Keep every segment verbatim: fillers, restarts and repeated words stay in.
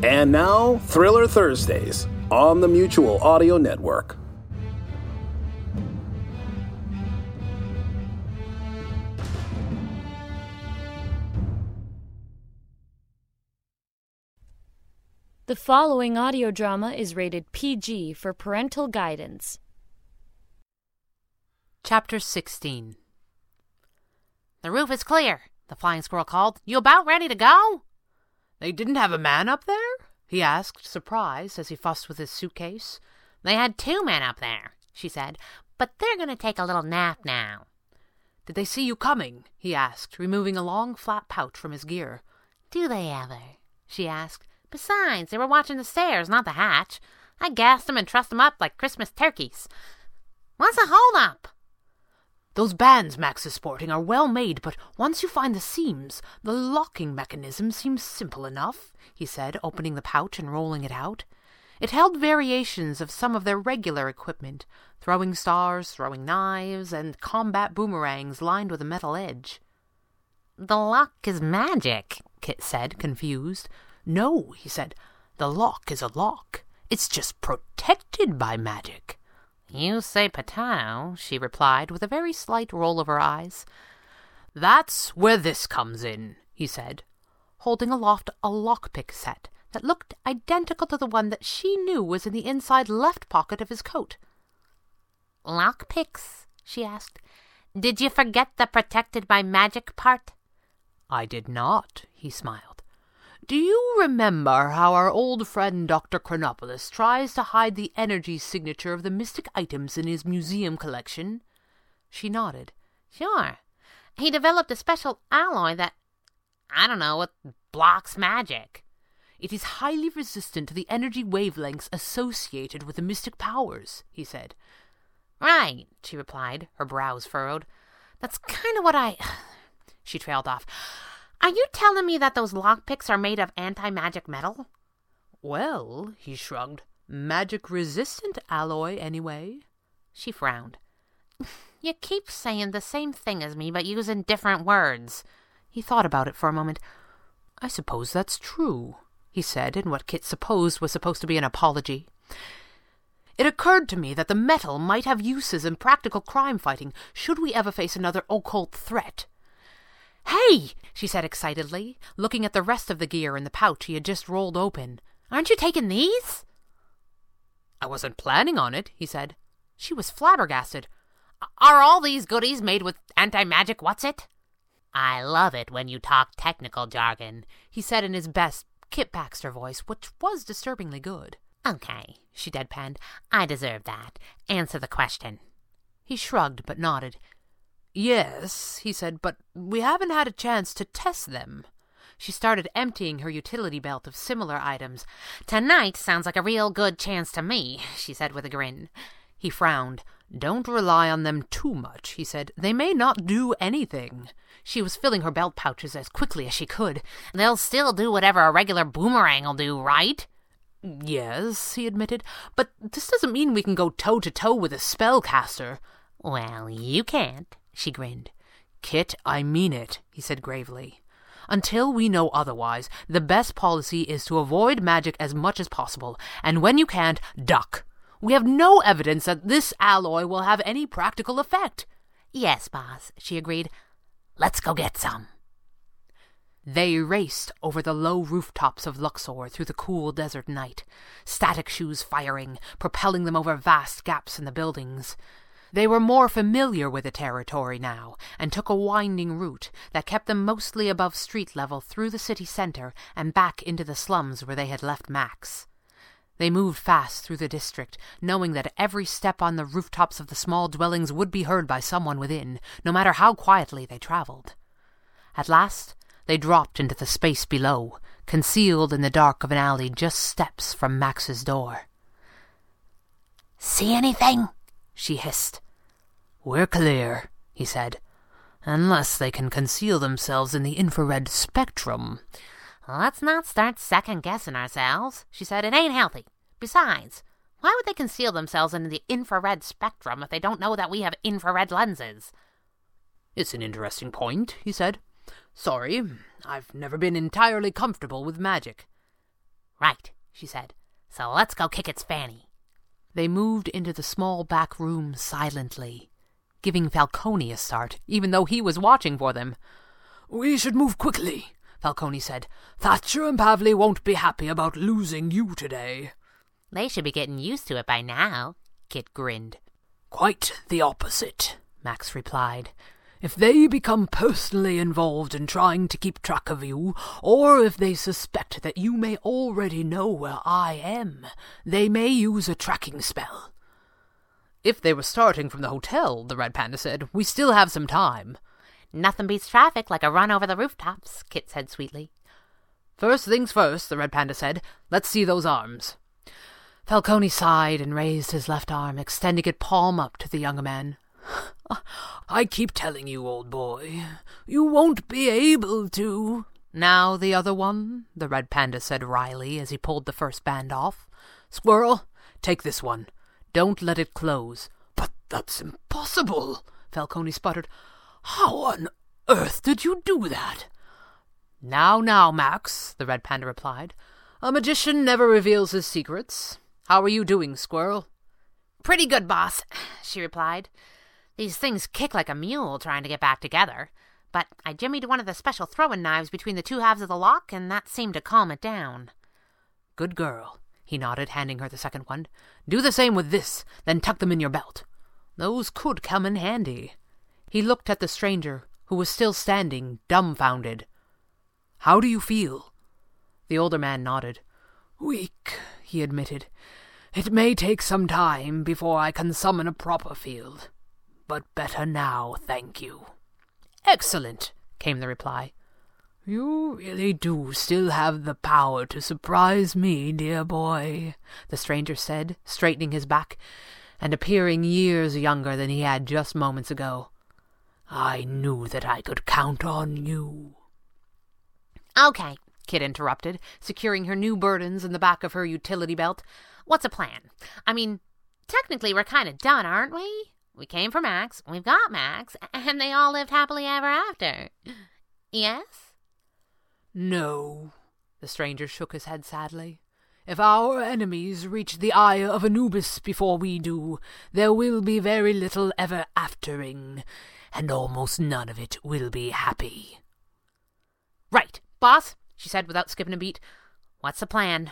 And now, Thriller Thursdays on the Mutual Audio Network. The following audio drama is rated P G for parental guidance. Chapter sixteen. "The roof is clear," the flying squirrel called. "You about ready to go?" "They didn't have a man up there?" he asked, surprised, as he fussed with his suitcase. "They had two men up there," she said, "but they're going to take a little nap now." "Did they see you coming?" he asked, removing a long flat pouch from his gear. "Do they ever?" she asked. "Besides, they were watching the stairs, not the hatch. I gassed them and trussed them up like Christmas turkeys. What's the hold-up?" "Those bands Max is sporting are well made, but once you find the seams, the locking mechanism seems simple enough," he said, opening the pouch and rolling it out. It held variations of some of their regular equipment, throwing stars, throwing knives, and combat boomerangs lined with a metal edge. "The lock is magic," Kit said, confused. "No," he said, "the lock is a lock. It's just protected by magic." "You say potato," she replied, with a very slight roll of her eyes. "That's where this comes in," he said, holding aloft a lockpick set that looked identical to the one that she knew was in the inside left pocket of his coat. "Lockpicks?" she asked. "Did you forget the protected by magic part?" "I did not," he smiled. "Do you remember how our old friend Doctor Chronopolis tries to hide the energy signature of the mystic items in his museum collection?" She nodded. "Sure. He developed a special alloy that, I don't know, it blocks magic." "It is highly resistant to the energy wavelengths associated with the mystic powers," he said. "Right," she replied, her brows furrowed. "That's kind of what I—" She trailed off. "Are you telling me that those lockpicks are made of anti-magic metal?" "Well," he shrugged, "magic-resistant alloy, anyway." She frowned. "You keep saying the same thing as me, but using different words." He thought about it for a moment. "I suppose that's true," he said, in what Kit supposed was supposed to be an apology. "It occurred to me that the metal might have uses in practical crime fighting, should we ever face another occult threat." "Hey!" she said excitedly, looking at the rest of the gear in the pouch he had just rolled open. "Aren't you taking these?" "I wasn't planning on it," he said. She was flabbergasted. "Are all these goodies made with anti-magic what's-it?" "I love it when you talk technical jargon," he said in his best Kit Baxter voice, which was disturbingly good. "Okay," she deadpanned. "I deserve that. Answer the question." He shrugged but nodded. "Yes," he said, "but we haven't had a chance to test them." She started emptying her utility belt of similar items. "Tonight sounds like a real good chance to me," she said with a grin. He frowned. "Don't rely on them too much," he said. "They may not do anything." She was filling her belt pouches as quickly as she could. "They'll still do whatever a regular boomerang'll do, right?" "Yes," he admitted, "but this doesn't mean we can go toe-to-toe with a spellcaster." "Well, you can't," she grinned. "Kit, I mean it," he said gravely. "Until we know otherwise, the best policy is to avoid magic as much as possible, and when you can't, duck. We have no evidence that this alloy will have any practical effect." "Yes, boss," she agreed. "Let's go get some." They raced over the low rooftops of Luxor through the cool desert night, static shoes firing, propelling them over vast gaps in the buildings. They were more familiar with the territory now, and took a winding route that kept them mostly above street level through the city center and back into the slums where they had left Max. They moved fast through the district, knowing that every step on the rooftops of the small dwellings would be heard by someone within, no matter how quietly they traveled. At last, they dropped into the space below, concealed in the dark of an alley just steps from Max's door. "See anything?" she hissed. "We're clear," he said. "Unless they can conceal themselves in the infrared spectrum." "Let's not start second-guessing ourselves," she said. "It ain't healthy. Besides, why would they conceal themselves in the infrared spectrum if they don't know that we have infrared lenses?" "It's an interesting point," he said. "Sorry, I've never been entirely comfortable with magic." Right, she said. So let's go kick its fanny. They moved into the small back room silently, giving Falcone a start, even though he was watching for them. We should move quickly, Falcone said. Thatcher and Pavley won't be happy about losing you today. They should be getting used to it by now, Kit grinned. Quite the opposite, Max replied. If they become personally involved in trying to keep track of you, or if they suspect that you may already know where I am, they may use a tracking spell. If they were starting from the hotel, the Red Panda said, we still have some time. Nothing beats traffic like a run over the rooftops, Kit said sweetly. First things first, the Red Panda said. Let's see those arms. Falcone sighed and raised his left arm, extending it palm up to the younger man. I keep telling you, old boy, you won't be able to. Now the other one, the Red Panda said wryly as he pulled the first band off. Squirrel, take this one. Don't let it close. But that's impossible, Falcone sputtered. How on earth did you do that? Now, now, Max, the Red Panda replied. A magician never reveals his secrets. How are you doing, Squirrel? Pretty good, boss, she replied. These things kick like a mule trying to get back together, but I jimmied one of the special throwing knives between the two halves of the lock, and that seemed to calm it down. Good girl, he nodded, handing her the second one. Do the same with this, then tuck them in your belt. Those could come in handy. He looked at the stranger, who was still standing, dumbfounded. How do you feel? The older man nodded. Weak, he admitted. It may take some time before I can summon a proper field. But better now, thank you. Excellent, came the reply. You really do still have the power to surprise me, dear boy, the stranger said, straightening his back, and appearing years younger than he had just moments ago. I knew that I could count on you. Okay, Kit interrupted, securing her new burdens in the back of her utility belt. What's a plan? I mean, technically we're kind of done, aren't we? We came for Max, we've got Max, and they all lived happily ever after. Yes? No, the stranger shook his head sadly. If our enemies reach the Eye of Anubis before we do, there will be very little ever aftering, and almost none of it will be happy. Right, boss, she said without skipping a beat. What's the plan?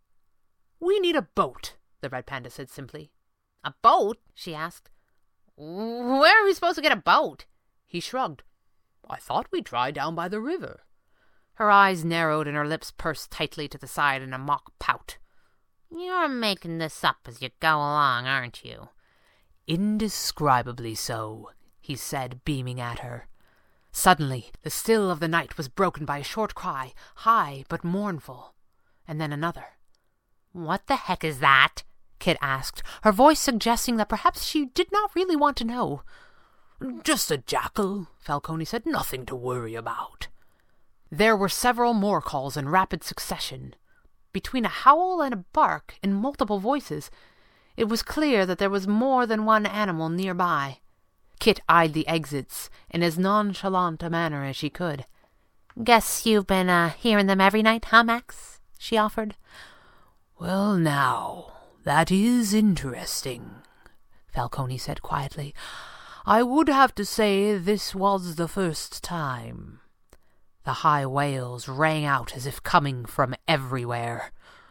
We need a boat, the Red Panda said simply. A boat? She asked. Where are we supposed to get a boat? He shrugged. I thought we'd try down by the river. Her eyes narrowed and her lips pursed tightly to the side in a mock pout. You're making this up as you go along, aren't you? Indescribably so, he said, beaming at her. Suddenly, the still of the night was broken by a short cry, high but mournful, and then another. What the heck is that? Kit asked, her voice suggesting that perhaps she did not really want to know. Just a jackal, Falcone said. Nothing to worry about. There were several more calls in rapid succession. Between a howl and a bark in multiple voices, it was clear that there was more than one animal nearby. Kit eyed the exits in as nonchalant a manner as she could. Guess you've been uh, hearing them every night, huh, Max? She offered. Well, now, that is interesting, Falcone said quietly. I would have to say this was the first time. The high wails rang out as if coming from everywhere.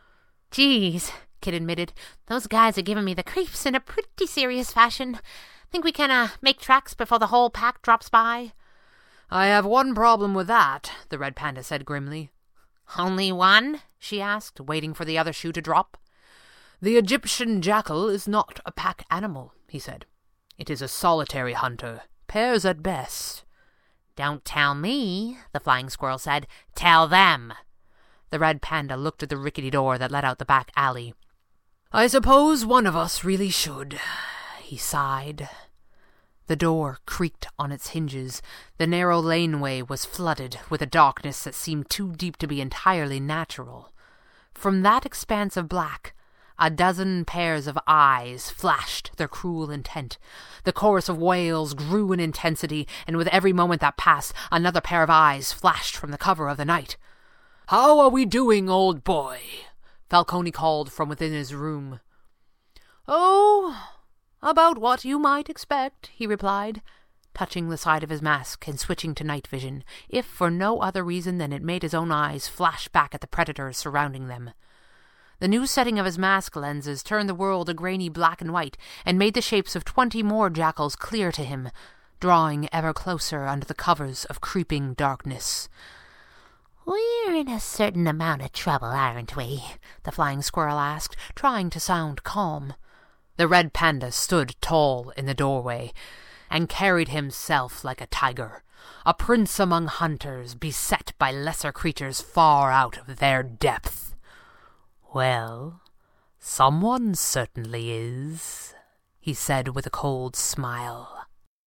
Geez, Kit admitted, those guys are giving me the creeps in a pretty serious fashion. Think we can uh, make tracks before the whole pack drops by? I have one problem with that, the Red Panda said grimly. Only one? She asked, waiting for the other shoe to drop. The Egyptian jackal is not a pack animal, he said. It is a solitary hunter, pairs at best. Don't tell me, the flying squirrel said. Tell them. The Red Panda looked at the rickety door that led out the back alley. I suppose one of us really should, he sighed. The door creaked on its hinges. The narrow laneway was flooded with a darkness that seemed too deep to be entirely natural. From that expanse of black, a dozen pairs of eyes flashed their cruel intent. The chorus of wails grew in intensity, and with every moment that passed, another pair of eyes flashed from the cover of the night. How are we doing, old boy? Falcone called from within his room. "Oh, about what you might expect," he replied, touching the side of his mask and switching to night vision, if for no other reason than it made his own eyes flash back at the predators surrounding them. The new setting of his mask lenses turned the world a grainy black and white, and made the shapes of twenty more jackals clear to him, drawing ever closer under the covers of creeping darkness. "We're in a certain amount of trouble, aren't we?" the flying squirrel asked, trying to sound calm. The red panda stood tall in the doorway, and carried himself like a tiger, a prince among hunters, beset by lesser creatures far out of their depth. "Well, someone certainly is," he said with a cold smile.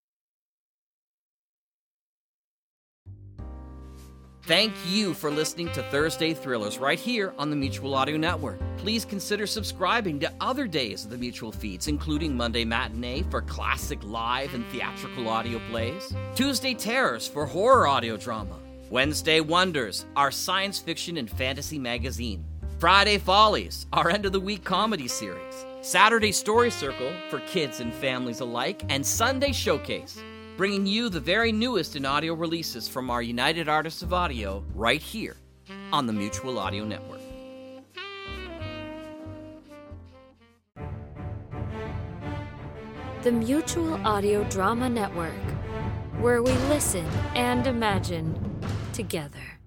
Thank you for listening to Thursday Thrillers right here on the Mutual Audio Network. Please consider subscribing to other days of the Mutual feeds, including Monday Matinee for classic live and theatrical audio plays, Tuesday Terrors for horror audio drama, Wednesday Wonders, our science fiction and fantasy magazine, Friday Follies, our end-of-the-week comedy series, Saturday Story Circle for kids and families alike, and Sunday Showcase, bringing you the very newest in audio releases from our United Artists of Audio right here on the Mutual Audio Network. The Mutual Audio Drama Network, where we listen and imagine together.